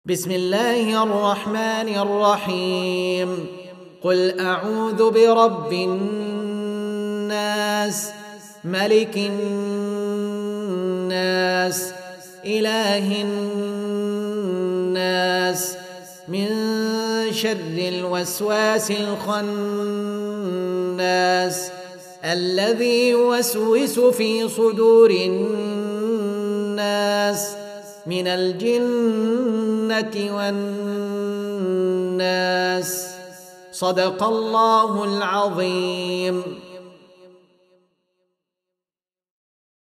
بسم الله الرحمن الرحيم قل أعوذ برب الناس ملك الناس إله الناس من شر الوسواس الخناس الذي يوسوس في صدور الناس من الجنة والناس. صدق الله العظيم.